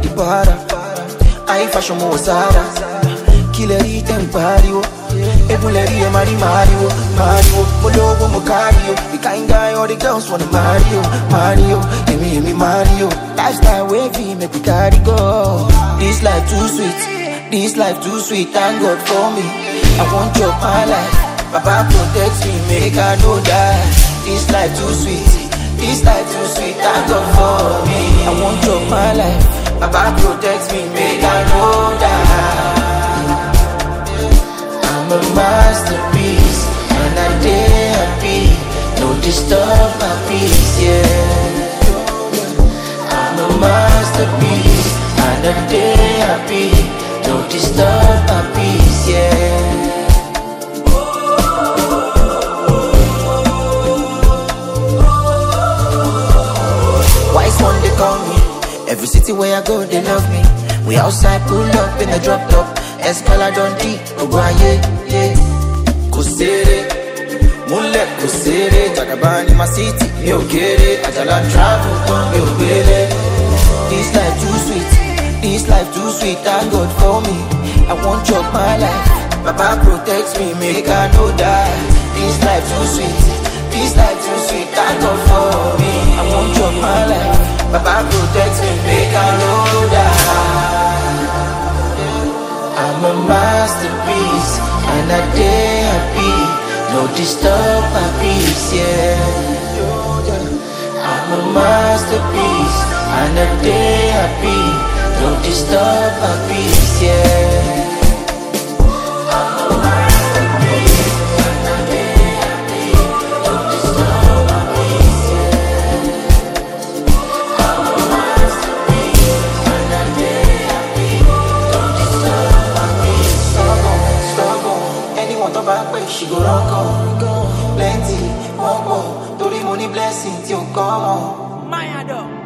di para. Aí fashion mo Zara. Killeri tem pario. Ebuleri e Mario. Mologo mo cario. The kind guy all the girls wanna Mario. Emi Mario. Lifestyle wavy make we carry go. This life too sweet. Thank God for me. I want your my life. Baba protect me, make I no die. This life too sweet. Thank God for me. I want your my life. Baba protect me, make I no die. I'm a masterpiece, and I day happy. No disturb my peace, yeah. I'm a masterpiece, and I day happy. No disturb my peace, yeah. Wise one they call me. Every city where I go, they love me. We outside, pull up in a drop top. Escala don't deep, Oguaye, yeah. Kusere, Mulek Kusere, Jagaban in my city, you get it. Ajala travel, you get it. This life too sweet, thank God for me. I want your my life, Baba protects me, make I no die. This life too sweet, thank God for me. I want your my life, Baba protects me, make I no die. I'm a masterpiece, and I day happy. No disturb my peace, yeah. I'm a masterpiece, and I day happy. No disturb my peace, yeah. I'm a masterpiece, and I day happy. No disturb my peace, yeah. I'm a masterpiece, and I day happy. No disturb my peace. Stubborn. Anyone talk back way, she go run come. Plenty, one more. Tori money blessing till come on. Mayado.